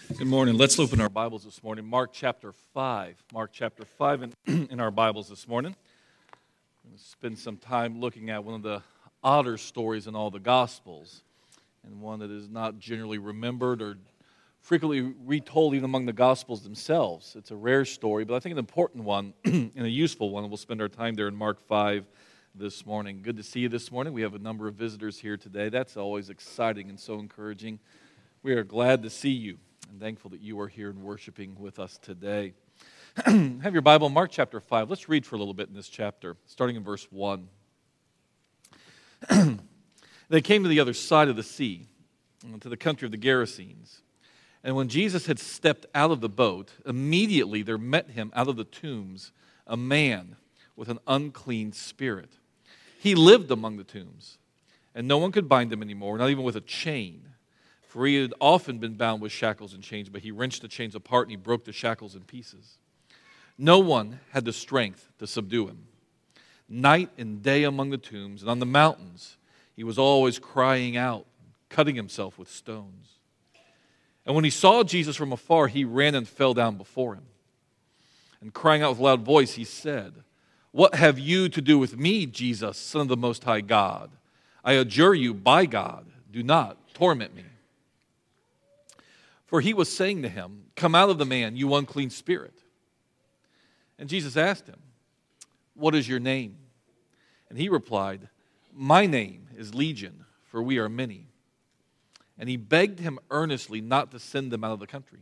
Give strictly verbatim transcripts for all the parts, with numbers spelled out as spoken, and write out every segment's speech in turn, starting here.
Good morning. Let's open our Bibles this morning. Mark chapter five. Mark chapter five in, in our Bibles this morning. We're going to spend some time looking at one of the odder stories in all the Gospels, and one that is not generally remembered or frequently retold even among the Gospels themselves. It's a rare story, but I think an important one and a useful one, and we'll spend our time there in Mark five this morning. Good to see you this morning. We have a number of visitors here today. That's always exciting and so encouraging. We are glad to see you. I'm thankful that you are here and worshiping with us today. Have your Bible, Mark chapter five. Let's read for a little bit in this chapter, starting in verse one. They came to the other side of the sea, to the country of the Gerasenes. And when Jesus had stepped out of the boat, immediately there met him out of the tombs a man with an unclean spirit. He lived among the tombs, and no one could bind him anymore, not even with a chain. For he had often been bound with shackles and chains, but he wrenched the chains apart and he broke the shackles in pieces. No one had the strength to subdue him. Night and day among the tombs and on the mountains, he was always crying out, cutting himself with stones. And when he saw Jesus from afar, he ran and fell down before him. And crying out with a loud voice, he said, "What have you to do with me, Jesus, Son of the Most High God? I adjure you by God, do not torment me." For he was saying to him, "Come out of the man, you unclean spirit." And Jesus asked him, "What is your name?" And he replied, "My name is Legion, for we are many." And he begged him earnestly not to send them out of the country.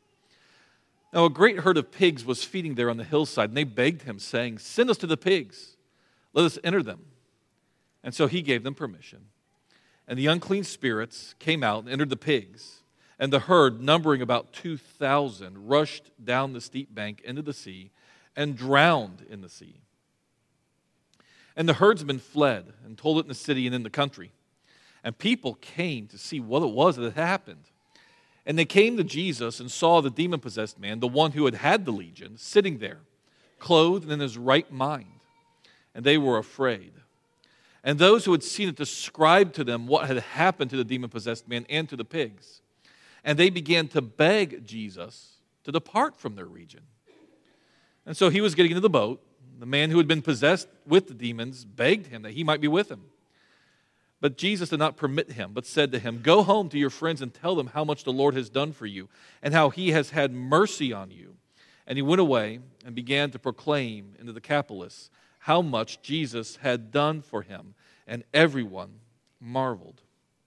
Now a great herd of pigs was feeding there on the hillside, and they begged him, saying, "Send us to the pigs, let us enter them." And so he gave them permission. And the unclean spirits came out and entered the pigs. And the herd, numbering about two thousand, rushed down the steep bank into the sea and drowned in the sea. And the herdsmen fled and told it in the city and in the country. And people came to see what it was that had happened. And they came to Jesus and saw the demon-possessed man, the one who had had the legion, sitting there, clothed and in his right mind. And they were afraid. And those who had seen it described to them what had happened to the demon-possessed man and to the pigs. And they began to beg Jesus to depart from their region. And so he was getting into the boat. The man who had been possessed with the demons begged him that he might be with him. But Jesus did not permit him, but said to him, "Go home to your friends and tell them how much the Lord has done for you and how he has had mercy on you." And he went away and began to proclaim in the Decapolis how much Jesus had done for him. And everyone marveled.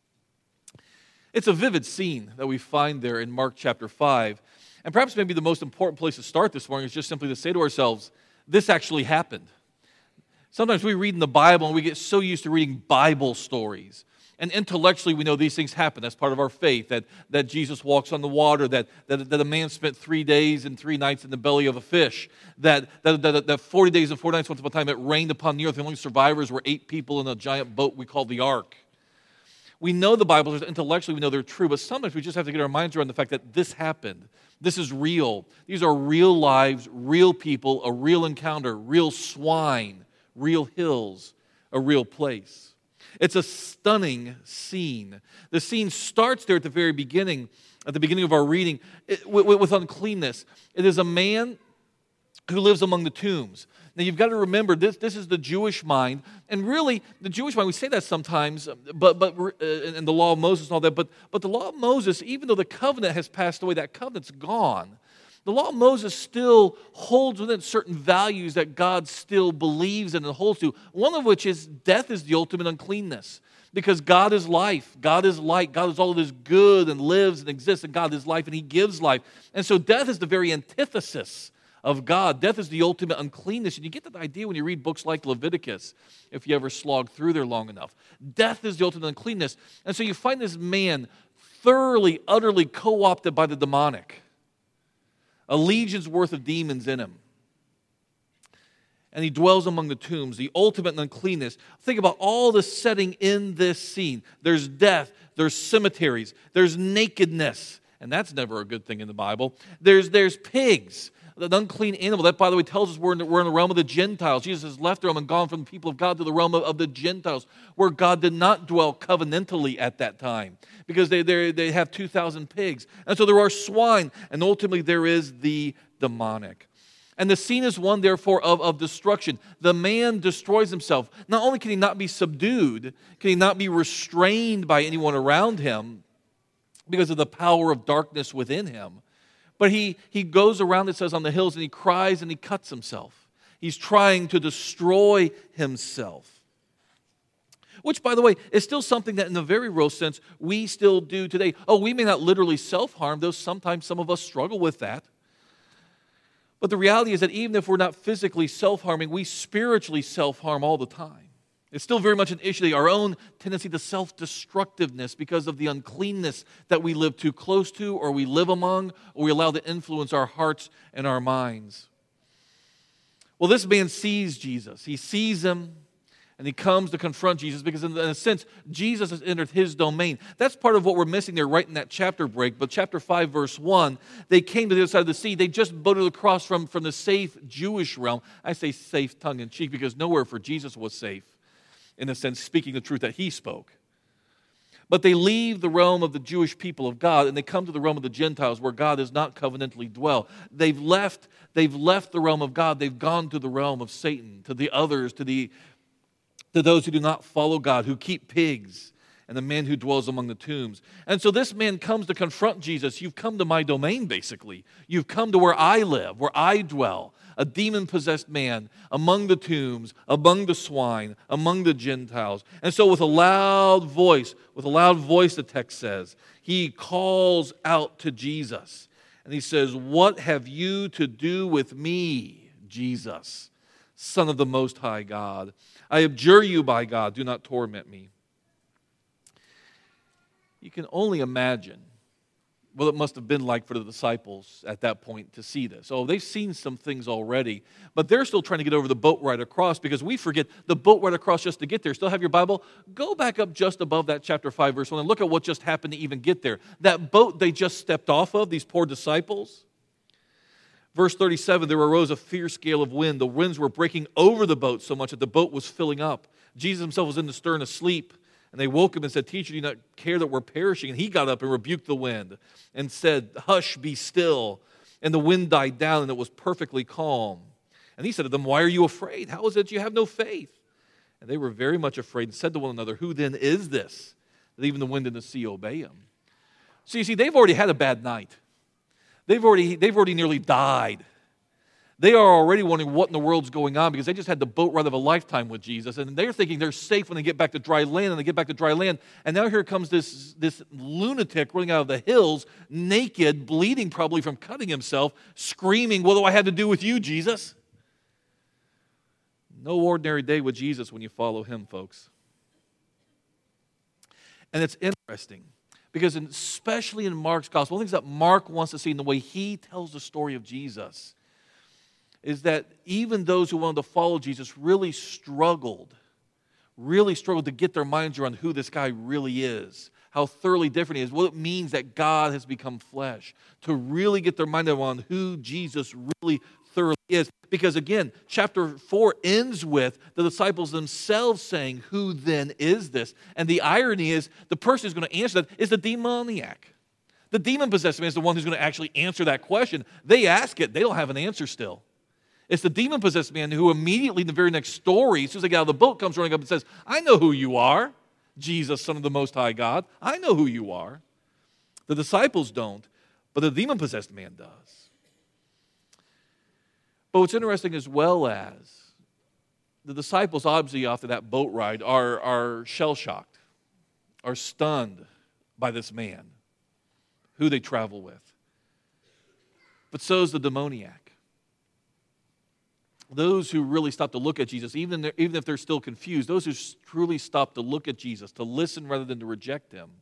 It's a vivid scene that we find there in Mark chapter five. And perhaps maybe the most important place to start this morning is just simply to say to ourselves, this actually happened. Sometimes we read in the Bible and we get so used to reading Bible stories. And intellectually we know these things happen. That's part of our faith, that, that Jesus walks on the water, that, that, that a man spent three days and three nights in the belly of a fish, that, that, that, that forty days and four nights, once upon a time, it rained upon the earth. The only survivors were eight people in a giant boat we call the ark. We know the Bible, intellectually we know they're true, but sometimes we just have to get our minds around the fact that this happened. This is real. These are real lives, real people, a real encounter, real swine, real hills, a real place. It's a stunning scene. The scene starts there at the very beginning, at the beginning of our reading, with, with uncleanness. It is a man who lives among the tombs. Now you've got to remember, this, this is the Jewish mind, and really, the Jewish mind, we say that sometimes, but but uh, and the law of Moses and all that, but, but the law of Moses, even though the covenant has passed away, that covenant's gone. The law of Moses still holds within certain values that God still believes in and holds to, one of which is death is the ultimate uncleanness. Because God is life, God is light, God is all that is good and lives and exists, and God is life, and He gives life. And so death is the very antithesis of God. Death is the ultimate uncleanness. And you get that idea when you read books like Leviticus, if you ever slog through there long enough. Death is the ultimate uncleanness. And so you find this man thoroughly, utterly co-opted by the demonic. A legion's worth of demons in him. And he dwells among the tombs, the ultimate uncleanness. Think about all the setting in this scene. There's death, there's cemeteries, there's nakedness. And that's never a good thing in the Bible. There's, there's pigs. an unclean animal. That, by the way, tells us we're in, the, we're in the realm of the Gentiles. Jesus has left the realm and gone from the people of God to the realm of, of the Gentiles, where God did not dwell covenantally at that time, because they, they, they have two thousand pigs. And so there are swine, and ultimately there is the demonic. And the scene is one, therefore, of, of destruction. The man destroys himself. Not only can he not be subdued, can he not be restrained by anyone around him because of the power of darkness within him, but he, he goes around, it says, on the hills, and he cries and he cuts himself. He's trying to destroy himself. Which, by the way, is still something that in the very real sense we still do today. Oh, we may not literally self-harm, though sometimes some of us struggle with that. But the reality is that even if we're not physically self-harming, we spiritually self-harm all the time. It's still very much an issue, our own tendency to self-destructiveness because of the uncleanness that we live too close to, or we live among, or we allow to influence our hearts and our minds. Well, this man sees Jesus. He sees him, and he comes to confront Jesus because in a sense, Jesus has entered his domain. That's part of what we're missing there right in that chapter break. But chapter five, verse one, they came to the other side of the sea. They just boated across from, from the safe Jewish realm. I say safe tongue-in-cheek because nowhere for Jesus was safe, in a sense, speaking the truth that he spoke. But they leave the realm of the Jewish people of God, and they come to the realm of the Gentiles where God does not covenantally dwell. They've left, they've left the realm of God. They've gone to the realm of Satan, to the others, to the to those who do not follow God, who keep pigs, and the man who dwells among the tombs. And so this man comes to confront Jesus. You've come to my domain, basically. You've come to where I live, where I dwell, a demon-possessed man among the tombs, among the swine, among the Gentiles. And so with a loud voice, with a loud voice, the text says, he calls out to Jesus. And he says, "What have you to do with me, Jesus, Son of the Most High God? I abjure you by God, do not torment me." You can only imagine what it must have been like for the disciples at that point to see this. Oh, they've seen some things already, but they're still trying to get over the boat ride across, because we forget the boat ride across just to get there. Still have your Bible? Go back up just above that chapter five, verse one, and look at what just happened to even get there. That boat they just stepped off of, these poor disciples. Verse thirty-seven, there arose a fierce gale of wind. The winds were breaking over the boat so much that the boat was filling up. Jesus himself was in the stern asleep, and they woke him and said, "Teacher, do you not care that we're perishing?" And he got up and rebuked the wind and said, "Hush, be still." And the wind died down, and it was perfectly calm. And he said to them, "Why are you afraid? How is it that you have no faith?" And they were very much afraid and said to one another, "Who then is this, that even the wind and the sea obey him?" So you see, they've already had a bad night. They've already, they've already nearly died. They are already wondering what in the world's going on, because they just had the boat ride of a lifetime with Jesus, and they're thinking they're safe when they get back to dry land, and they get back to dry land, and now here comes this, this lunatic running out of the hills, naked, bleeding probably from cutting himself, screaming, "What do I have to do with you, Jesus?" No ordinary day with Jesus when you follow him, folks. And it's interesting, because in, especially in Mark's gospel, one of the things that Mark wants to see in the way he tells the story of Jesus is that even those who wanted to follow Jesus really struggled, really struggled to get their minds around who this guy really is, how thoroughly different he is, what it means that God has become flesh, to really get their mind around who Jesus really thoroughly is. Because again, chapter four ends with the disciples themselves saying, "Who then is this?" And the irony is, the person who's going to answer that is the demoniac. The demon-possessed man is the one who's going to actually answer that question. They ask it, they don't have an answer still. It's the demon-possessed man who immediately in the very next story, as soon as they get out of the boat, comes running up and says, "I know who you are, Jesus, Son of the Most High God. I know who you are." The disciples don't, but the demon-possessed man does. But what's interesting as well as the disciples, obviously after that boat ride, are, are shell-shocked, are stunned by this man who they travel with. But so is the demoniac. Those who really stop to look at Jesus, even, even if they're still confused, those who truly stop to look at Jesus, to listen rather than to reject him,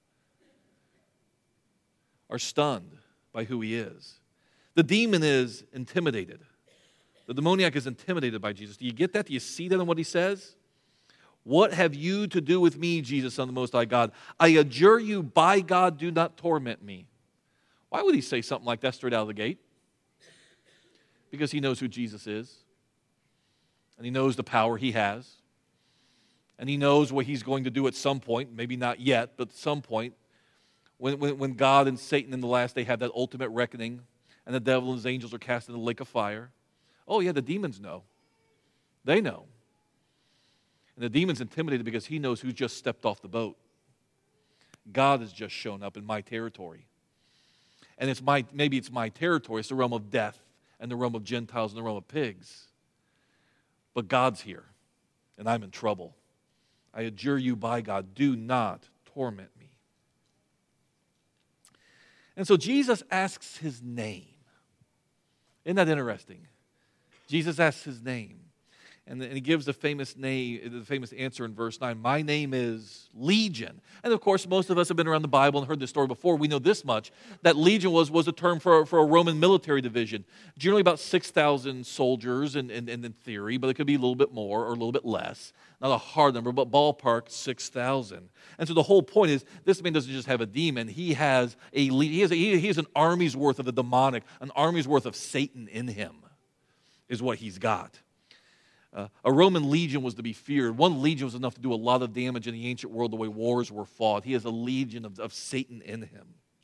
are stunned by who he is. The demon is intimidated. The demoniac is intimidated by Jesus. Do you get that? Do you see that in what he says? "What have you to do with me, Jesus, Son of the Most High God? I adjure you by God, do not torment me." Why would he say something like that straight out of the gate? because he knows who Jesus is. And he knows the power he has. And he knows what he's going to do at some point, maybe not yet, but at some point, when, when, when God and Satan in the last day have that ultimate reckoning, and the devil and his angels are cast into the lake of fire. Oh yeah, the demons know. They know. And the demon's intimidated because he knows who just stepped off the boat. God has just shown up in my territory. And it's my maybe it's my territory. It's the realm of death and the realm of Gentiles and the realm of pigs. But God's here, and I'm in trouble. I adjure you by God, do not torment me. And so Jesus asks his name. Isn't that interesting? Jesus asks his name. And he gives the famous name, the famous answer in verse nine. My name is Legion. And of course, most of us have been around the Bible and heard this story before. We know this much, that Legion was, was a term for, for a Roman military division. Generally about six thousand soldiers in, in, in theory, but it could be a little bit more or a little bit less. Not a hard number, but ballpark six thousand. And so the whole point is, this man doesn't just have a demon. He has, a, he has, a, he has an army's worth of the demonic, an army's worth of Satan in him is what he's got. Uh, a Roman legion was to be feared. One legion was enough to do a lot of damage in the ancient world the way wars were fought. He has a legion of, of Satan in him.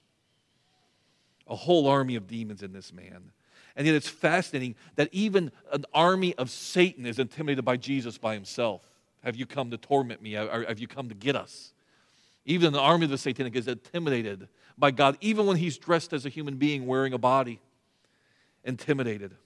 A whole army of demons in this man. And yet it's fascinating that even an army of Satan is intimidated by Jesus by himself. Have you come to torment me? Or have you come to get us? Even the army of the satanic is intimidated by God, even when he's dressed as a human being wearing a body. Intimidated.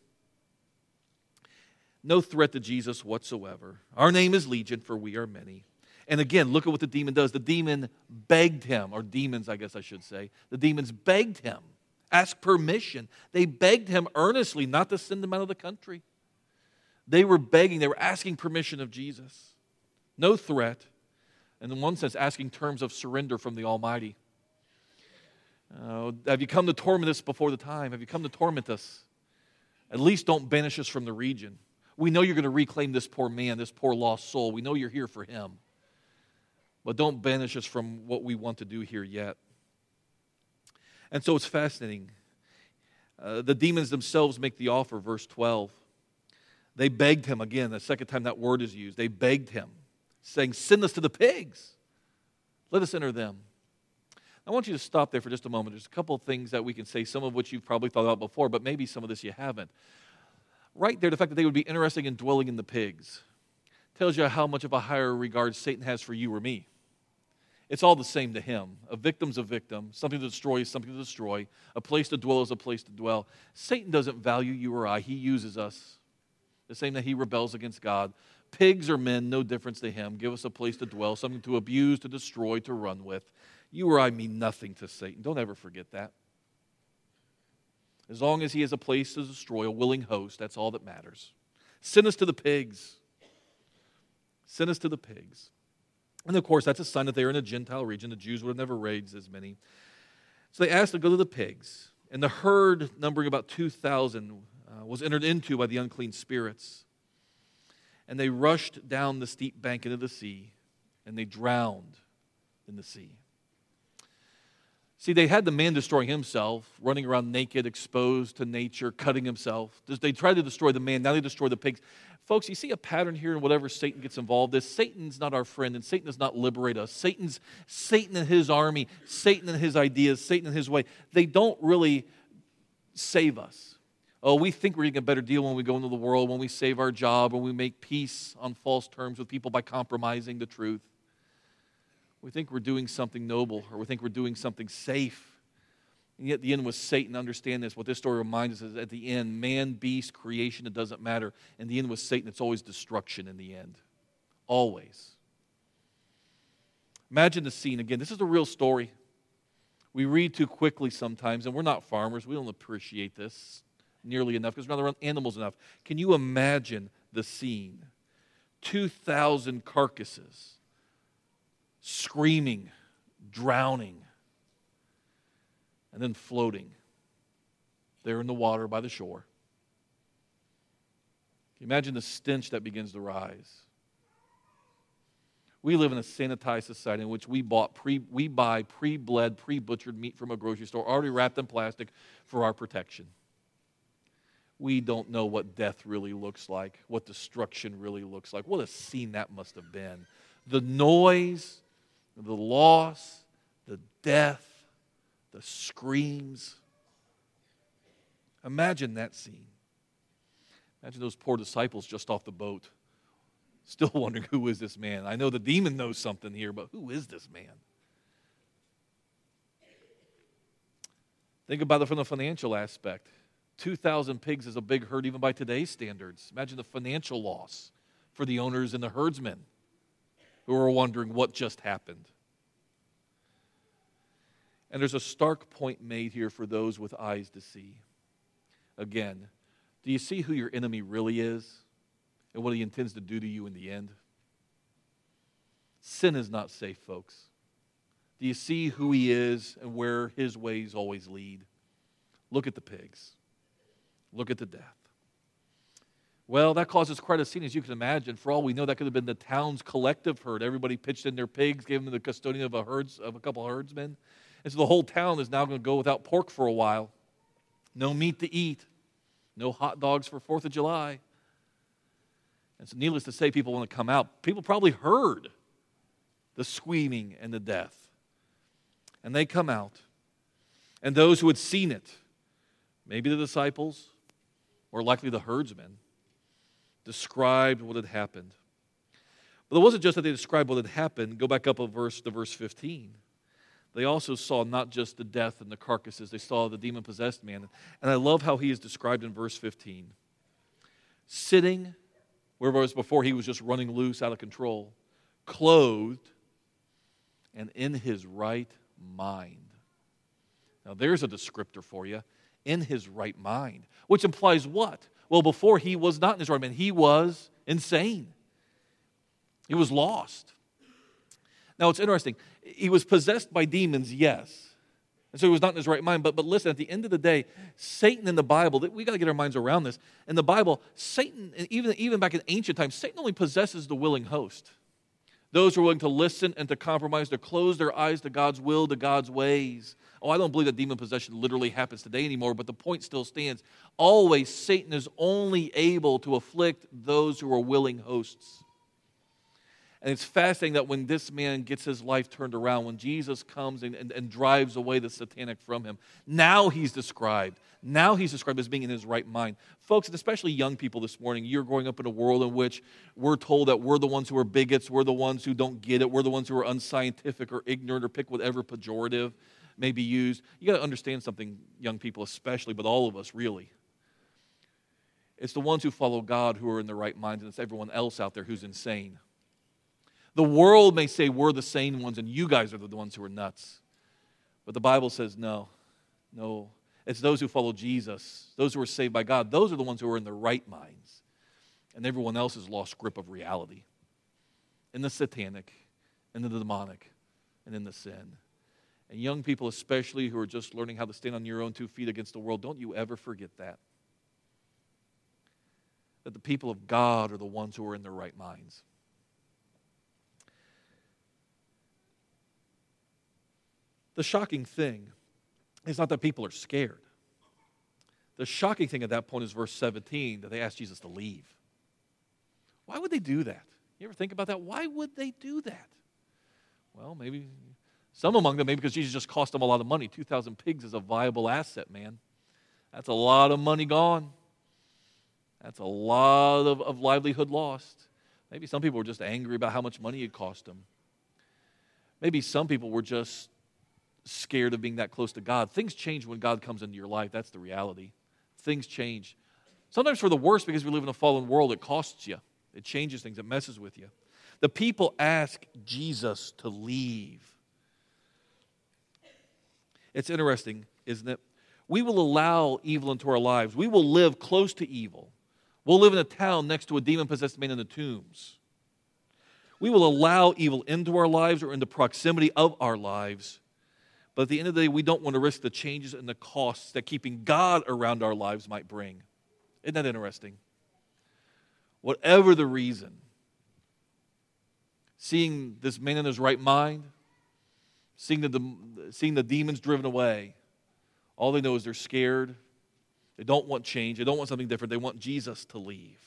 No threat to Jesus whatsoever. Our name is Legion, for we are many. And again, look at what the demon does. The demon begged him, or demons, I guess I should say. The demons begged him, asked permission. They begged him earnestly not to send them out of the country. They were begging, they were asking permission of Jesus. No threat. And in one sense, asking terms of surrender from the Almighty. Uh, have you come to torment us before the time? Have you come to torment us? At least don't banish us from the region. We know you're going to reclaim this poor man, this poor lost soul. We know you're here for him. But don't banish us from what we want to do here yet. And so it's fascinating. Uh, the demons themselves make the offer, verse twelve. They begged him, again, the second time that word is used. They begged him, saying, send us to the pigs. Let us enter them. I want you to stop there for just a moment. There's a couple of things that we can say, some of which you've probably thought about before, but maybe some of this you haven't. Right there, the fact that they would be interested in dwelling in the pigs tells you how much of a higher regard Satan has for you or me. It's all the same to him. A victim's a victim. Something to destroy is something to destroy. A place to dwell is a place to dwell. Satan doesn't value you or I. He uses us. The same that he rebels against God. Pigs are men, no difference to him. Give us a place to dwell, something to abuse, to destroy, to run with. You or I mean nothing to Satan. Don't ever forget that. As long as he has a place to destroy, a willing host, that's all that matters. Send us to the pigs. Send us to the pigs. And of course, that's a sign that they are in a Gentile region. The Jews would have never raised as many. So they asked to go to the pigs. And the herd, numbering about two thousand, uh, was entered into by the unclean spirits. And they rushed down the steep bank into the sea, and they drowned in the sea. See, they had the man destroying himself, running around naked, exposed to nature, cutting himself. They tried to destroy the man, now they destroy the pigs. Folks, you see a pattern here in whatever Satan gets involved in. Satan's not our friend, and Satan does not liberate us. Satan's Satan and his army, Satan and his ideas, Satan and his way, they don't really save us. Oh, we think we're getting a better deal when we go into the world, when we save our job, when we make peace on false terms with people by compromising the truth. We think we're doing something noble, or we think we're doing something safe. And yet the end was Satan. Understand this. What this story reminds us is at the end, man, beast, creation, it doesn't matter. And the end was Satan. It's always destruction in the end. Always. Imagine the scene again. This is a real story. We read too quickly sometimes, and we're not farmers. We don't appreciate this nearly enough because we're not around animals enough. Can you imagine the scene? two thousand carcasses. Screaming, drowning, and then floating there in the water by the shore. Can you imagine the stench that begins to rise? We live in a sanitized society in which we bought pre, we buy pre-bled, pre-butchered meat from a grocery store, already wrapped in plastic for our protection. We don't know what death really looks like, what destruction really looks like. What a scene that must have been. The noise, the loss, the death, the screams. Imagine that scene. Imagine those poor disciples just off the boat, still wondering, who is this man? I know the demon knows something here, but who is this man? Think about it from the financial aspect. two thousand pigs is a big herd even by today's standards. Imagine the financial loss for the owners and the herdsmen who are wondering what just happened. And there's a stark point made here for those with eyes to see. Again, do you see who your enemy really is and what he intends to do to you in the end? Sin is not safe, folks. Do you see who he is and where his ways always lead? Look at the pigs. Look at the death. Well, that causes quite a scene, as you can imagine. For all we know, that could have been the town's collective herd. Everybody pitched in their pigs, gave them the custodian of a herds of a couple of herdsmen. And so the whole town is now going to go without pork for a while. No meat to eat. No hot dogs for fourth of July. And so needless to say, people want to come out. People probably heard the screaming and the death. And they come out. And those who had seen it, maybe the disciples, or likely the herdsmen, described what had happened. But it wasn't just that they described what had happened. Go back up a verse to verse fifteen. They also saw not just the death and the carcasses, they saw the demon-possessed man. And I love how he is described in verse fifteen. Sitting, whereas before he was just running loose, out of control, clothed, and in his right mind. Now there's a descriptor for you. In his right mind. Which implies what? Well, before he was not in his right mind. He was insane. He was lost. Now it's interesting. He was possessed by demons, yes. And so he was not in his right mind. But, but listen, at the end of the day, Satan in the Bible, we got to get our minds around this. In the Bible, Satan, even, even back in ancient times, Satan only possesses the willing host. Those who are willing to listen and to compromise, to close their eyes to God's will, to God's ways. Oh, I don't believe that demon possession literally happens today anymore, but the point still stands. Always, Satan is only able to afflict those who are willing hosts. And it's fascinating that when this man gets his life turned around, when Jesus comes and, and, and drives away the satanic from him, now he's described. Now he's described as being in his right mind. Folks, and especially young people this morning, you're growing up in a world in which we're told that we're the ones who are bigots, we're the ones who don't get it, we're the ones who are unscientific or ignorant or pick whatever pejorative may be used. You got to understand something, young people especially, but all of us really. It's the ones who follow God who are in the right mind, and it's everyone else out there who's insane. The world may say we're the sane ones and you guys are the ones who are nuts. But the Bible says no, no. It's those who follow Jesus, those who are saved by God. Those are the ones who are in their right minds. And everyone else has lost grip of reality. In the satanic, in the demonic, and in the sin. And young people especially who are just learning how to stand on your own two feet against the world, don't you ever forget that. That the people of God are the ones who are in their right minds. The shocking thing is not that people are scared. The shocking thing at that point is verse seventeen, that they asked Jesus to leave. Why would they do that? You ever think about that? Why would they do that? Well, maybe some among them, maybe because Jesus just cost them a lot of money. two thousand pigs is a viable asset, man. That's a lot of money gone. That's a lot of, of livelihood lost. Maybe some people were just angry about how much money it cost them. Maybe some people were just scared of being that close to God. Things change when God comes into your life. That's the reality. Things change. Sometimes for the worse, because we live in a fallen world, it costs you. It changes things. It messes with you. The people ask Jesus to leave. It's interesting, isn't it? We will allow evil into our lives. We will live close to evil. We'll live in a town next to a demon-possessed man in the tombs. We will allow evil into our lives or in the proximity of our lives. But at the end of the day, we don't want to risk the changes and the costs that keeping God around our lives might bring. Isn't that interesting? Whatever the reason, seeing this man in his right mind, seeing the, seeing the demons driven away, all they know is they're scared They don't want change. They don't want something different. They want Jesus to leave.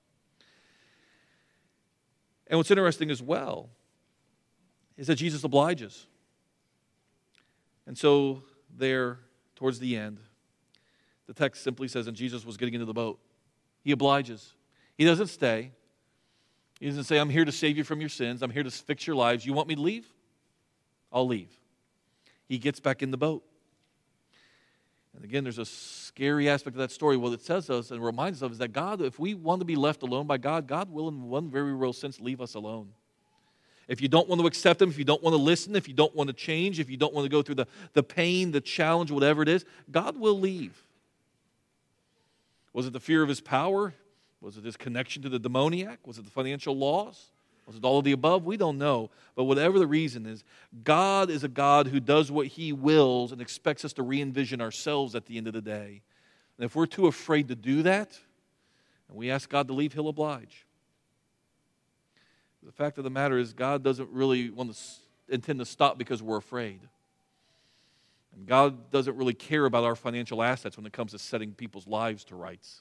And what's interesting as well is that Jesus obliges. And so there, towards the end, the text simply says, and Jesus was getting into the boat. He obliges. He doesn't stay. He doesn't say, I'm here to save you from your sins. I'm here to fix your lives. You want me to leave? I'll leave. He gets back in the boat. And again, there's a scary aspect of that story. What it says us and reminds us of is that God, if we want to be left alone by God, God will in one very real sense leave us alone. If you don't want to accept Him, if you don't want to listen, if you don't want to change, if you don't want to go through the, the pain, the challenge, whatever it is, God will leave. Was it the fear of His power? Was it His connection to the demoniac? Was it the financial loss? Was it all of the above? We don't know. But whatever the reason is, God is a God who does what He wills and expects us to re-envision ourselves at the end of the day. And if we're too afraid to do that, and we ask God to leave, He'll oblige. The fact of the matter is, God doesn't really want to intend to stop because we're afraid. And God doesn't really care about our financial assets when it comes to setting people's lives to rights.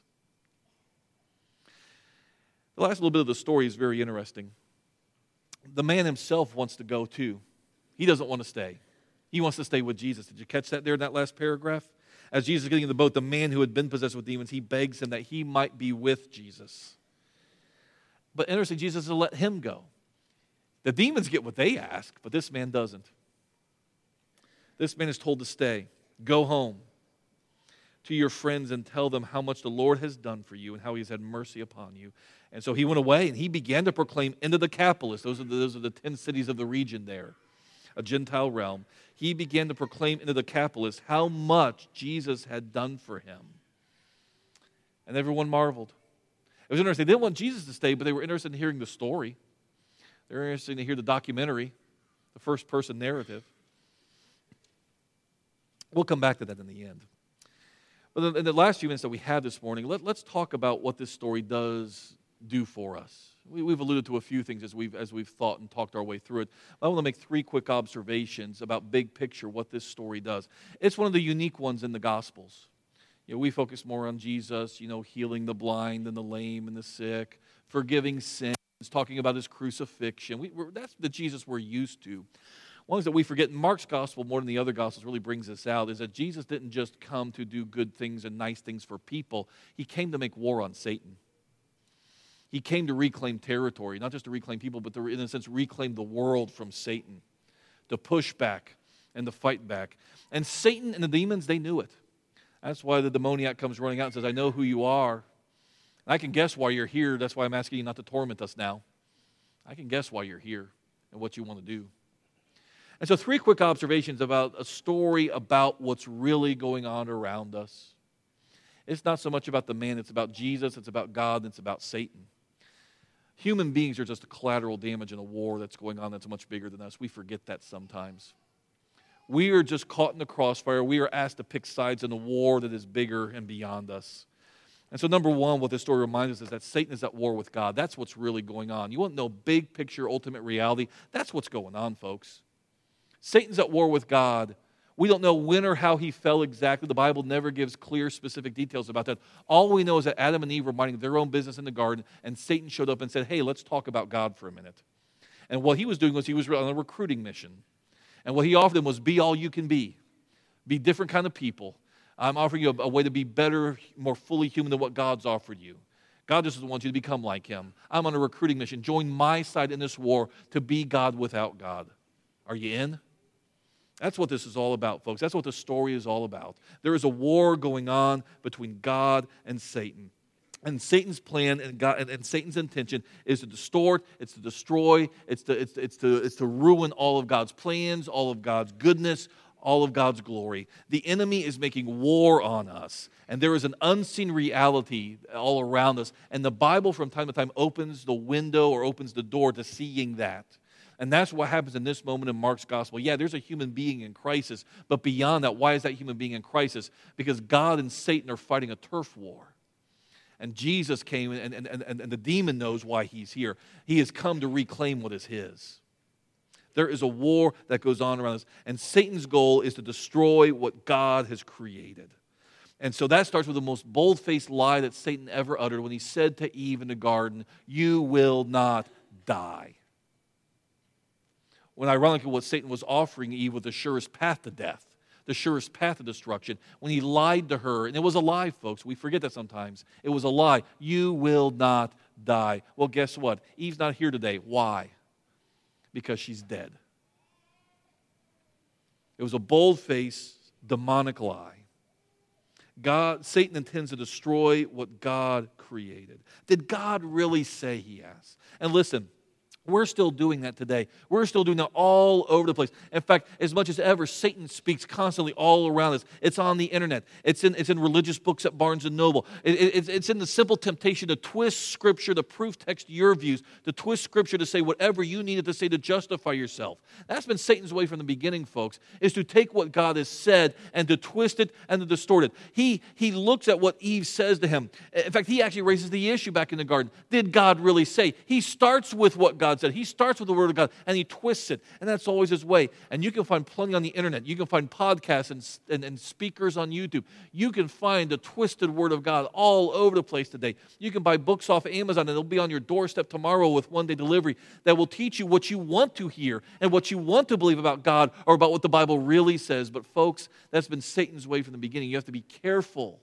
The last little bit of the story is very interesting. The man himself wants to go too. He doesn't want to stay. He wants to stay with Jesus. Did you catch that there in that last paragraph? As Jesus is getting in the boat, the man who had been possessed with demons, he begs him that he might be with Jesus. But interesting, Jesus will let him go. The demons get what they ask, but this man doesn't. This man is told to stay. Go home to your friends and tell them how much the Lord has done for you and how He has had mercy upon you. And so he went away and he began to proclaim into the Decapolis. Those are the, those are the ten cities of the region there, a Gentile realm. He began to proclaim into the Decapolis how much Jesus had done for him. And everyone marveled. It was interesting. They didn't want Jesus to stay, but they were interested in hearing the story. They were interested to hear the documentary, the first-person narrative. We'll come back to that in the end. But in the last few minutes that we have this morning, let, let's talk about what this story does do for us. We, we've alluded to a few things as we've, as we've thought and talked our way through it. I want to make three quick observations about big picture, what this story does. It's one of the unique ones in the Gospels. You know, we focus more on Jesus, you know, healing the blind and the lame and the sick, forgiving sins, talking about His crucifixion. We, we're, that's the Jesus we're used to. One thing that we forget in Mark's gospel more than the other gospels really brings this out is that Jesus didn't just come to do good things and nice things for people. He came to make war on Satan. He came to reclaim territory, not just to reclaim people, but to, in a sense, reclaim the world from Satan, to push back and to fight back. And Satan and the demons, they knew it. That's why the demoniac comes running out and says, I know who you are. And I can guess why you're here. That's why I'm asking you not to torment us now. I can guess why you're here and what you want to do. And so three quick observations about a story about what's really going on around us. It's not so much about the man, it's about Jesus, it's about God, and it's about Satan. Human beings are just a collateral damage in a war that's going on that's much bigger than us. We forget that sometimes. We are just caught in the crossfire. We are asked to pick sides in a war that is bigger and beyond us. And so number one, what this story reminds us is that Satan is at war with God. That's what's really going on. You want to know big picture, ultimate reality? That's what's going on, folks. Satan's at war with God. We don't know when or how he fell exactly. The Bible never gives clear, specific details about that. All we know is that Adam and Eve were minding their own business in the garden, and Satan showed up and said, hey, let's talk about God for a minute. And what he was doing was he was on a recruiting mission. And what he offered them was be all you can be. Be different kind of people. I'm offering you a, a way to be better, more fully human than what God's offered you. God just doesn't want you to become like Him. I'm on a recruiting mission. Join my side in this war to be God without God. Are you in? That's what this is all about, folks. That's what the story is all about. There is a war going on between God and Satan. And Satan's plan and, God, and, and Satan's intention is to distort, it's to destroy, it's to, it's, it's, to, it's to ruin all of God's plans, all of God's goodness, all of God's glory. The enemy is making war on us. And there is an unseen reality all around us. And the Bible from time to time opens the window or opens the door to seeing that. And that's what happens in this moment in Mark's gospel. Yeah, there's a human being in crisis, but beyond that, why is that human being in crisis? Because God and Satan are fighting a turf war. And Jesus came, and, and, and, and the demon knows why he's here. He has come to reclaim what is his. There is a war that goes on around us, and Satan's goal is to destroy what God has created. And so that starts with the most bold-faced lie that Satan ever uttered when he said to Eve in the garden, "You will not die." When ironically what Satan was offering Eve was the surest path to death, the surest path to destruction. When he lied to her, and it was a lie, folks. We forget that sometimes. It was a lie. You will not die. Well, guess what? Eve's not here today. Why? Because she's dead. It was a bold-faced, demonic lie. God, Satan intends to destroy what God created. Did God really say, he asks? And listen, we're still doing that today. We're still doing that all over the place. In fact, as much as ever, Satan speaks constantly all around us. It's on the internet. It's in, it's in religious books at Barnes and Noble. It, it, it's, it's in the simple temptation to twist Scripture, to proof text your views, to twist Scripture to say whatever you needed to say to justify yourself. That's been Satan's way from the beginning, folks, is to take what God has said and to twist it and to distort it. He, he looks at what Eve says to him. In fact, he actually raises the issue back in the garden. Did God really say? He starts with what God said. He starts with the Word of God, and he twists it, and that's always his way. And you can find plenty on the internet. You can find podcasts and, and, and speakers on YouTube. You can find the twisted Word of God all over the place today. You can buy books off of Amazon, and they'll be on your doorstep tomorrow with one-day delivery that will teach you what you want to hear and what you want to believe about God or about what the Bible really says. But folks, that's been Satan's way from the beginning. You have to be careful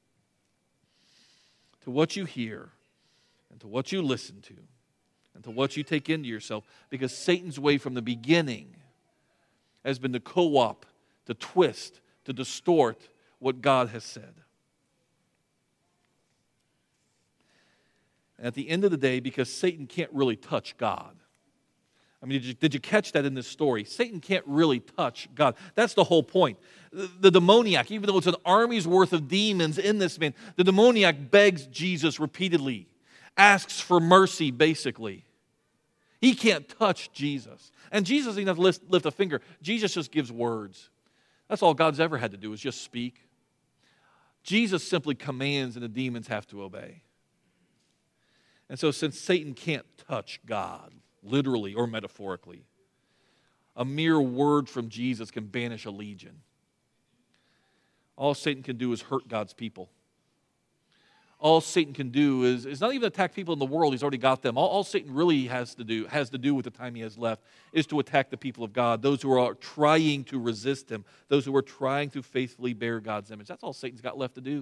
to what you hear and to what you listen to, and to what you take into yourself, because Satan's way from the beginning has been to co-opt, to twist, to distort what God has said. And at the end of the day, because Satan can't really touch God. I mean, did you, did you catch that in this story? Satan can't really touch God. That's the whole point. The, the demoniac, even though it's an army's worth of demons in this man, the demoniac begs Jesus repeatedly, asks for mercy, basically. He can't touch Jesus. And Jesus doesn't have to lift, lift a finger. Jesus just gives words. That's all God's ever had to do, is just speak. Jesus simply commands, and the demons have to obey. And so since Satan can't touch God, literally or metaphorically, a mere word from Jesus can banish a legion. All Satan can do is hurt God's people. All Satan can do is, is not even attack people in the world. He's already got them. All, all Satan really has to do, has to do with the time he has left, is to attack the people of God, those who are trying to resist him, those who are trying to faithfully bear God's image. That's all Satan's got left to do,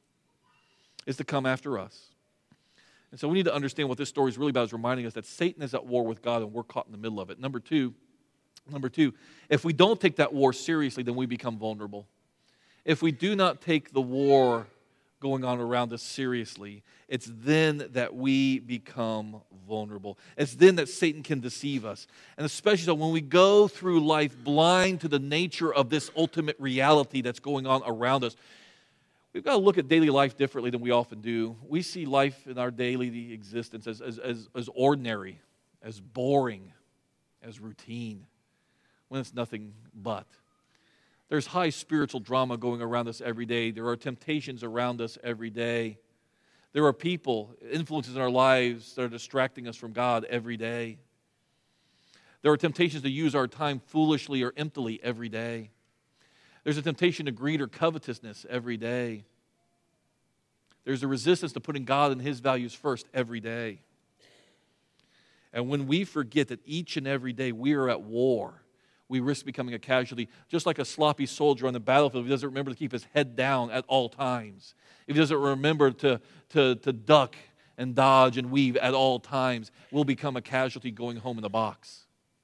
is to come after us. And so we need to understand what this story is really about, is reminding us that Satan is at war with God and we're caught in the middle of it. Number two, number two, if we don't take that war seriously, then we become vulnerable. If we do not take the war going on around us seriously, it's then that we become vulnerable. It's then that Satan can deceive us. And especially so when we go through life blind to the nature of this ultimate reality that's going on around us, we've got to look at daily life differently than we often do. We see life in our daily existence as, as, as, as ordinary, as boring, as routine, when it's nothing but. There's high spiritual drama going around us every day. There are temptations around us every day. There are people, influences in our lives that are distracting us from God every day. There are temptations to use our time foolishly or emptily every day. There's a temptation to greed or covetousness every day. There's a resistance to putting God and His values first every day. And when we forget that each and every day we are at war, we risk becoming a casualty, just like a sloppy soldier on the battlefield. If he doesn't remember to keep his head down at all times, if he doesn't remember to, to, to duck and dodge and weave at all times, we'll become a casualty going home in a box.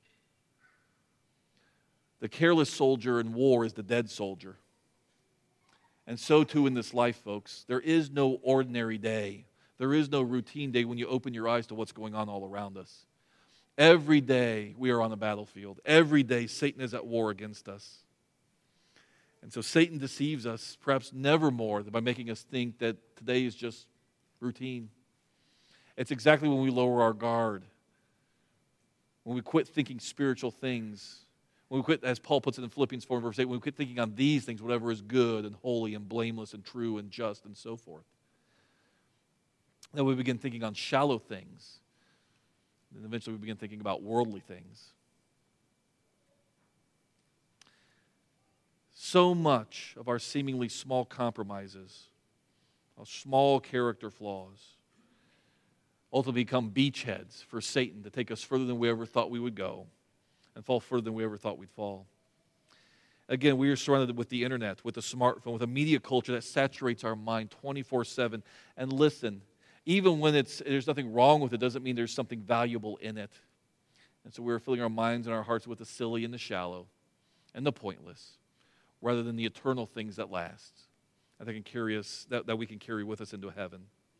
The careless soldier in war is the dead soldier. And so too in this life, folks. There is no ordinary day. There is no routine day when you open your eyes to what's going on all around us. Every day we are on the battlefield. Every day Satan is at war against us. And so Satan deceives us, perhaps never more than by making us think that today is just routine. It's exactly when we lower our guard, when we quit thinking spiritual things, when we quit, as Paul puts it in Philippians four, verse eight, when we quit thinking on these things, whatever is good and holy and blameless and true and just and so forth. Then we begin thinking on shallow things. And eventually we begin thinking about worldly things. So much of our seemingly small compromises, our small character flaws, ultimately become beachheads for Satan to take us further than we ever thought we would go and fall further than we ever thought we'd fall. Again, we are surrounded with the internet, with the smartphone, with a media culture that saturates our mind twenty-four seven. And listen, even when it's, there's nothing wrong with it, doesn't mean there's something valuable in it. And so we're filling our minds and our hearts with the silly and the shallow and the pointless, rather than the eternal things that last, that, can carry us, that, that we can carry with us into heaven.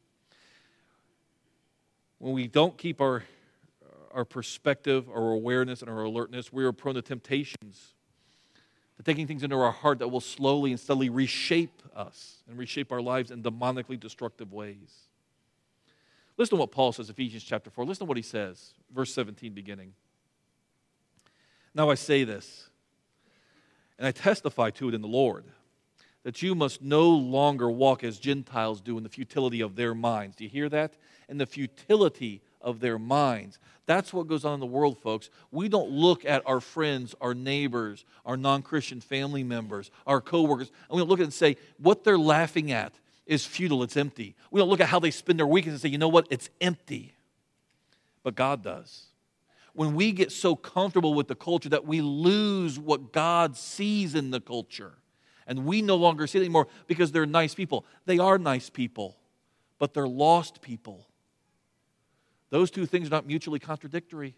When we don't keep our, our perspective, our awareness, and our alertness, we are prone to temptations, to taking things into our heart that will slowly and steadily reshape us and reshape our lives in demonically destructive ways. Listen to what Paul says, Ephesians chapter four. Listen to what he says, verse seventeen beginning. Now I say this, and I testify to it in the Lord, that you must no longer walk as Gentiles do in the futility of their minds. Do you hear that? In the futility of their minds. That's what goes on in the world, folks. We don't look at our friends, our neighbors, our non-Christian family members, our coworkers, and we don't look at it and say, what they're laughing at is futile, it's empty. We don't look at how they spend their weekends and say, you know what, it's empty. But God does. When we get so comfortable with the culture that we lose what God sees in the culture, and we no longer see it anymore because they're nice people. They are nice people, but they're lost people. Those two things are not mutually contradictory.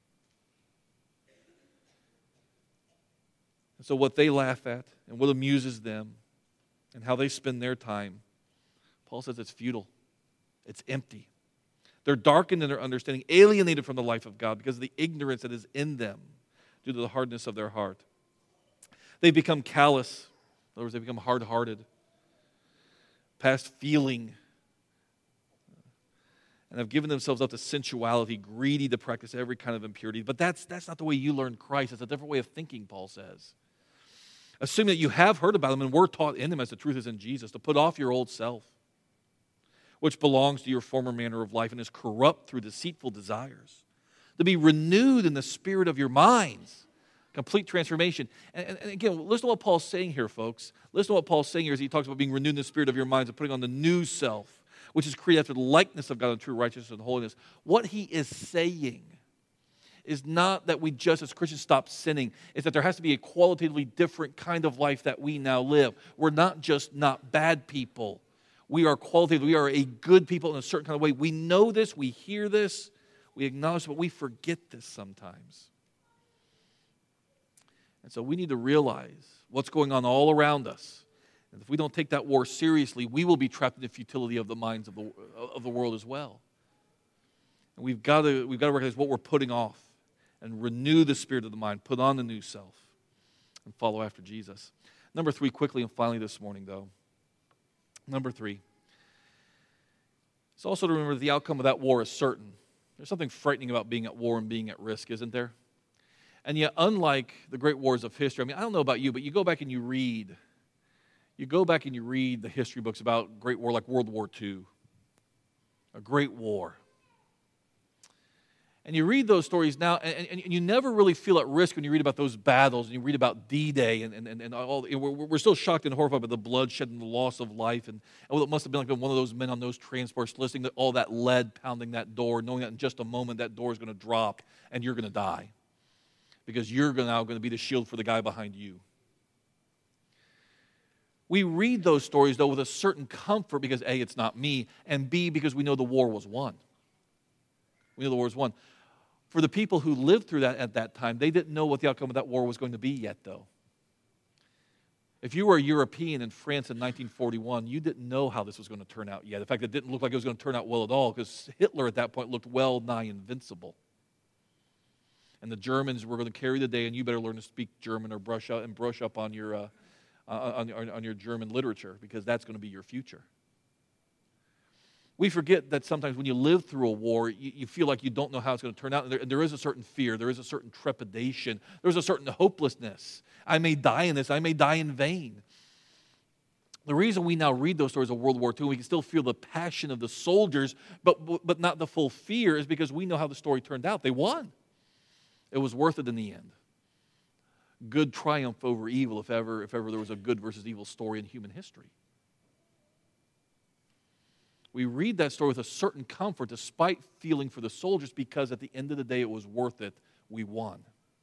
And so what they laugh at and what amuses them and how they spend their time, Paul says it's futile. It's empty. They're darkened in their understanding, alienated from the life of God because of the ignorance that is in them due to the hardness of their heart. They've become callous. In other words, they become hard-hearted, past feeling, and have given themselves up to sensuality, greedy to practice every kind of impurity. But that's, that's not the way you learn Christ. It's a different way of thinking, Paul says. Assuming that you have heard about him and were taught in him as the truth is in Jesus, to put off your old self, which belongs to your former manner of life and is corrupt through deceitful desires, to be renewed in the spirit of your minds. Complete transformation. And, and, and again, listen to what Paul's saying here, folks. Listen to what Paul's saying here as he talks about being renewed in the spirit of your minds and putting on the new self, which is created after the likeness of God in true righteousness and holiness. What he is saying is not that we just as Christians stop sinning. It's that there has to be a qualitatively different kind of life that we now live. We're not just not bad people. We are qualitatively, we are a good people in a certain kind of way. We know this, we hear this, we acknowledge it, but we forget this sometimes. And so we need to realize what's going on all around us. And if we don't take that war seriously, we will be trapped in the futility of the minds of the, of the world as well. And we've got to, we've got to recognize what we're putting off and renew the spirit of the mind, put on the new self, and follow after Jesus. Number three, quickly and finally this morning, though. Number three, it's also to remember that the outcome of that war is certain. There's something frightening about being at war and being at risk, isn't there? And yet, unlike the great wars of history, I mean, I don't know about you, but you go back and you read, you go back and you read the history books about great war like World War Two, a great war. And you read those stories now, and, and, and you never really feel at risk when you read about those battles, and you read about D-Day, and, and, and all. And we're, we're still shocked and horrified by the bloodshed and the loss of life, and, and what it must have been like one of those men on those transports listening to all that lead pounding that door, knowing that in just a moment that door is going to drop, and you're going to die. Because you're now going to be the shield for the guy behind you. We read those stories, though, with a certain comfort because, A, it's not me, and B, because we know the war was won. We know the war was won. For the people who lived through that at that time, they didn't know what the outcome of that war was going to be yet, though. If you were a European in France in nineteen forty-one, you didn't know how this was going to turn out yet. In fact, it didn't look like it was going to turn out well at all because Hitler at that point looked well nigh invincible. And the Germans were going to carry the day, and you better learn to speak German or brush up and brush up on your uh, on, on, on your German literature because that's going to be your future. We forget that sometimes when you live through a war, you, you feel like you don't know how it's going to turn out. And there, and there is a certain fear. There is a certain trepidation. There's a certain hopelessness. I may die in this. I may die in vain. The reason we now read those stories of World War Two, and we can still feel the passion of the soldiers, but, but not the full fear, is because we know how the story turned out. They won. It was worth it in the end. good triumph over evil if ever, if ever there was a good versus evil story in human history. We read that story with a certain comfort despite feeling for the soldiers because at the end of the day it was worth it. We won.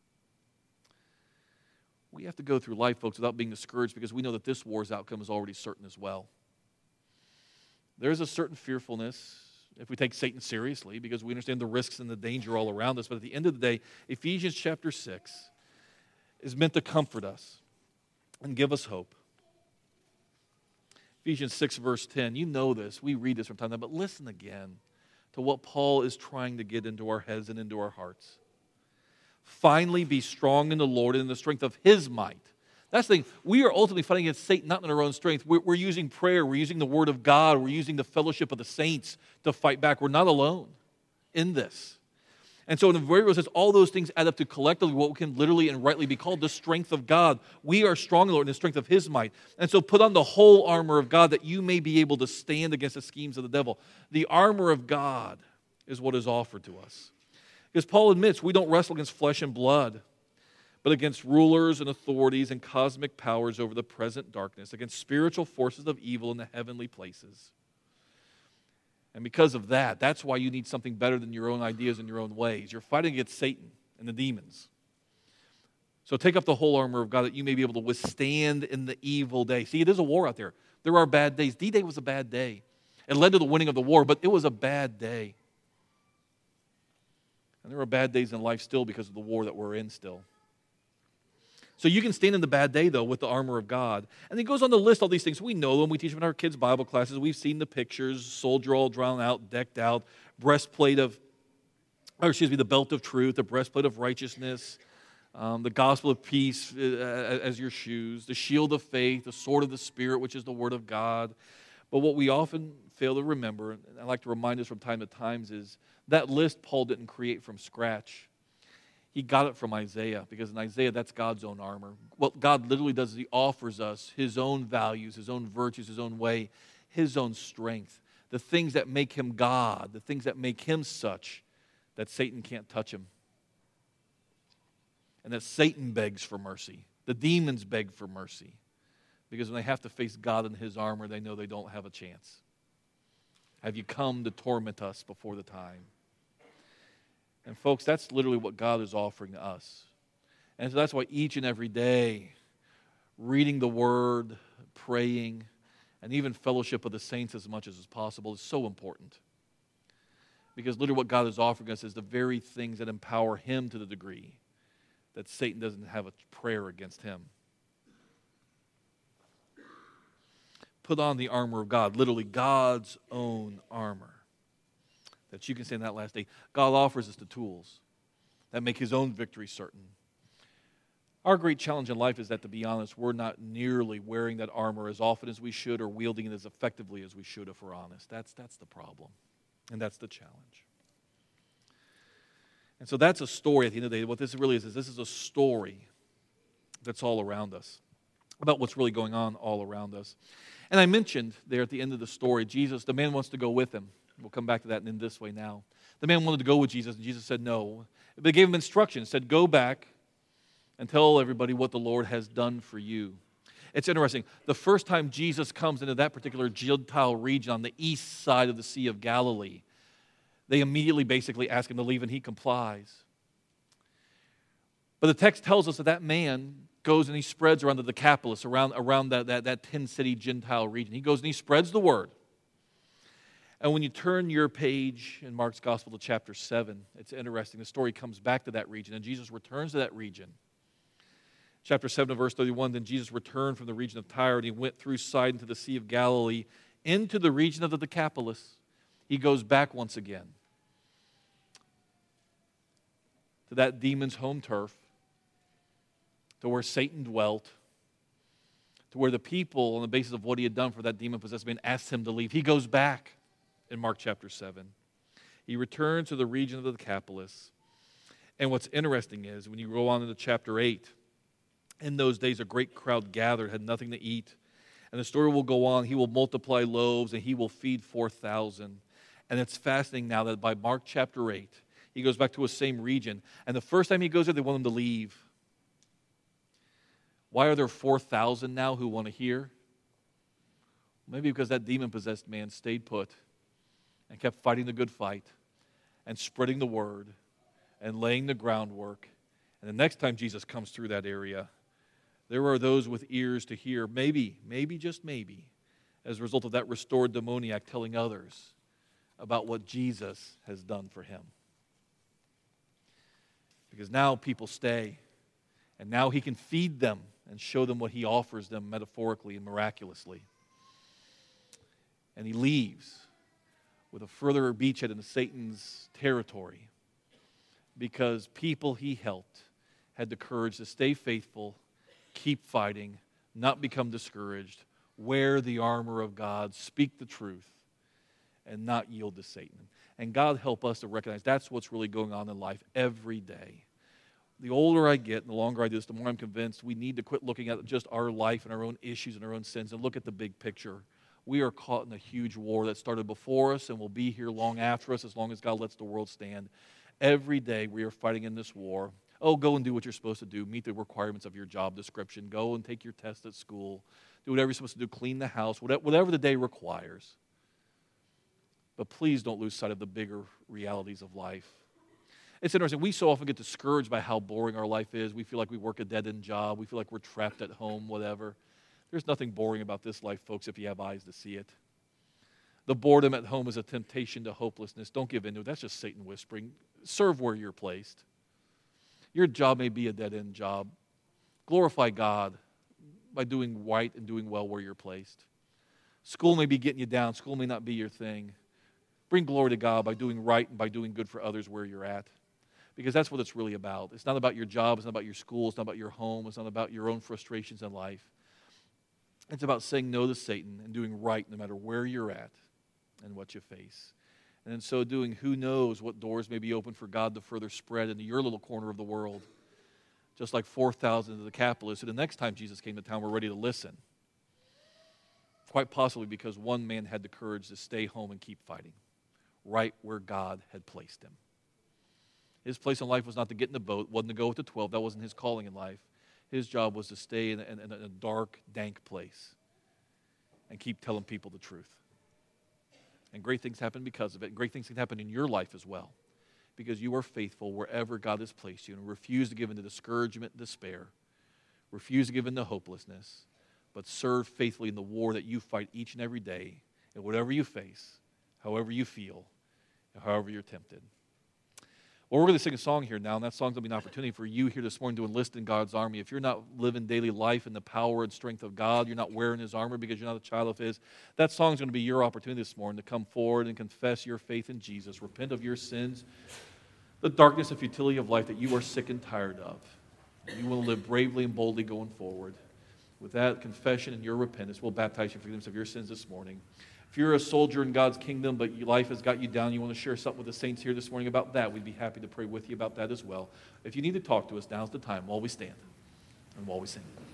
We have to go through life, folks, without being discouraged because we know that this war's outcome is already certain as well. There's a certain fearfulness if we take Satan seriously because we understand the risks and the danger all around us. But at the end of the day, Ephesians chapter six is meant to comfort us and give us hope. Ephesians six verse ten, you know this, we read this from time to time, but listen again to what Paul is trying to get into our heads and into our hearts. Finally, be strong in the Lord and in the strength of His might. That's the thing. We are ultimately fighting against Satan, not in our own strength. We're, we're using prayer. We're using the Word of God. We're using the fellowship of the saints to fight back. We're not alone in this. And so in the very real sense, all those things add up to collectively what can literally and rightly be called the strength of God. We are strong in the Lord in the strength of His might. And so put on the whole armor of God that you may be able to stand against the schemes of the devil. The armor of God is what is offered to us. Because Paul admits we don't wrestle against flesh and blood, but against rulers and authorities and cosmic powers over the present darkness, against spiritual forces of evil in the heavenly places. And because of that, that's why you need something better than your own ideas and your own ways. You're fighting against Satan and the demons. So take up the whole armor of God that you may be able to withstand in the evil day. See, it is a war out there. There are bad days. D-Day was a bad day. It led to the winning of the war, but it was a bad day. And there are bad days in life still because of the war that we're in still. So you can stand in the bad day, though, with the armor of God. And he goes on to list all these things. We know them. We teach them in our kids' Bible classes. We've seen the pictures, soldier all drawn out, decked out, breastplate of, or excuse me, the belt of truth, the breastplate of righteousness, um, the gospel of peace uh, as your shoes, the shield of faith, the sword of the Spirit, which is the word of God. But what we often fail to remember, and I like to remind us from time to time, is that list Paul didn't create from scratch. He got it from Isaiah, because in Isaiah, that's God's own armor. What God literally does is He offers us His own values, His own virtues, His own way, His own strength, the things that make Him God, the things that make Him such that Satan can't touch Him. And that Satan begs for mercy. The demons beg for mercy. Because when they have to face God in His armor, they know they don't have a chance. Have you come to torment us before the time? And folks, that's literally what God is offering to us. And so that's why each and every day, reading the Word, praying, and even fellowship of the saints as much as is possible is so important. Because literally what God is offering us is the very things that empower Him to the degree that Satan doesn't have a prayer against Him. Put on the armor of God, literally God's own armor, that you can say in that last day. God offers us the tools that make His own victory certain. Our great challenge in life is that, to be honest, we're not nearly wearing that armor as often as we should or wielding it as effectively as we should, if we're honest. That's, that's the problem, and that's the challenge. And so that's a story at the end of the day. What this really is, is this is a story that's all around us, about what's really going on all around us. And I mentioned there at the end of the story, Jesus, the man wants to go with Him. We'll come back to that in this way now. The man wanted to go with Jesus, and Jesus said no. They gave him instructions, said, go back and tell everybody what the Lord has done for you. It's interesting. The first time Jesus comes into that particular Gentile region on the east side of the Sea of Galilee, they immediately basically ask Him to leave, and He complies. But the text tells us that that man goes and he spreads around the Decapolis, around, around that, that, that ten-city Gentile region. He goes and he spreads the word. And when you turn your page in Mark's Gospel to chapter seven, it's interesting. The story comes back to that region, and Jesus returns to that region. Chapter seven, verse thirty-one, then Jesus returned from the region of Tyre, and He went through Sidon to the Sea of Galilee, into the region of the Decapolis. He goes back once again to that demon's home turf, to where Satan dwelt, to where the people, on the basis of what he had done for that demon-possessed man, asked him to leave. He goes back in Mark chapter seven. He returns to the region of the Decapolis. And what's interesting is, when you go on into chapter eight, in those days a great crowd gathered, had nothing to eat. And the story will go on. He will multiply loaves, and He will feed four thousand. And it's fascinating now that by Mark chapter eight, He goes back to the same region. And the first time He goes there, they want Him to leave. Why are there four thousand now who want to hear? Maybe because that demon-possessed man stayed put and kept fighting the good fight and spreading the word and laying the groundwork. And the next time Jesus comes through that area, there are those with ears to hear, maybe, maybe, just maybe, as a result of that restored demoniac telling others about what Jesus has done for him. Because now people stay, and now he can feed them and show them what he offers them metaphorically and miraculously. And he leaves with a further beachhead into Satan's territory because people he helped had the courage to stay faithful, keep fighting, not become discouraged, wear the armor of God, speak the truth, and not yield to Satan. And God help us to recognize that's what's really going on in life every day. The older I get and the longer I do this, the more I'm convinced we need to quit looking at just our life and our own issues and our own sins and look at the big picture. We are caught in a huge war that started before us and will be here long after us as long as God lets the world stand. Every day we are fighting in this war. Oh, go and do what you're supposed to do. Meet the requirements of your job description. Go and take your test at school. Do whatever you're supposed to do. Clean the house. Whatever the day requires. But please don't lose sight of the bigger realities of life. It's interesting. We so often get discouraged by how boring our life is. We feel like we work a dead-end job. We feel like we're trapped at home, whatever. There's nothing boring about this life, folks, if you have eyes to see it. The boredom at home is a temptation to hopelessness. Don't give in to it. That's just Satan whispering. Serve where you're placed. Your job may be a dead-end job. Glorify God by doing right and doing well where you're placed. School may be getting you down. School may not be your thing. Bring glory to God by doing right and by doing good for others where you're at. Because that's what it's really about. It's not about your job. It's not about your school. It's not about your home. It's not about your own frustrations in life. It's about saying no to Satan and doing right no matter where you're at and what you face. And in so doing, who knows what doors may be open for God to further spread into your little corner of the world. Just like four thousand to the capitalists, who the next time Jesus came to town were ready to listen. Quite possibly because one man had the courage to stay home and keep fighting, right where God had placed him. His place in life was not to get in the boat, wasn't to go with the twelve. That wasn't his calling in life. His job was to stay in a, in a dark, dank place and keep telling people the truth. And great things happen because of it. Great things can happen in your life as well because you are faithful wherever God has placed you and refuse to give in to discouragement, despair, refuse to give in to hopelessness, but serve faithfully in the war that you fight each and every day and whatever you face, however you feel, however you're tempted. Well, we're going to sing a song here now, and that song's going to be an opportunity for you here this morning to enlist in God's army. If you're not living daily life in the power and strength of God, you're not wearing His armor because you're not a child of His, that song's going to be your opportunity this morning to come forward and confess your faith in Jesus, repent of your sins, the darkness and futility of life that you are sick and tired of. You will live bravely and boldly going forward. With that confession and your repentance, we'll baptize you for forgiveness of your sins this morning. If you're a soldier in God's kingdom, but your life has got you down, you want to share something with the saints here this morning about that, we'd be happy to pray with you about that as well. If you need to talk to us, now's the time while we stand and while we sing.